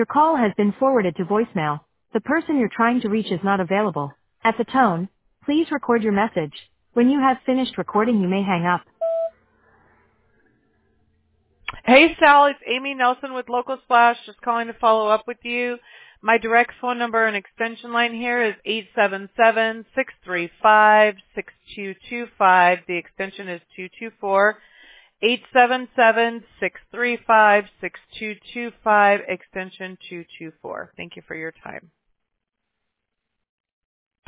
Your call has been forwarded to voicemail. The person you're trying to reach is not available. At the tone, please record your message. When you have finished recording, you may hang up. Hey, Sal, it's Amy Nelson with Local Splash, just calling to follow up with you. My direct phone number and extension line here is 877-635-6225. The extension is 224. 877-635-6225, extension 224. Thank you for your time.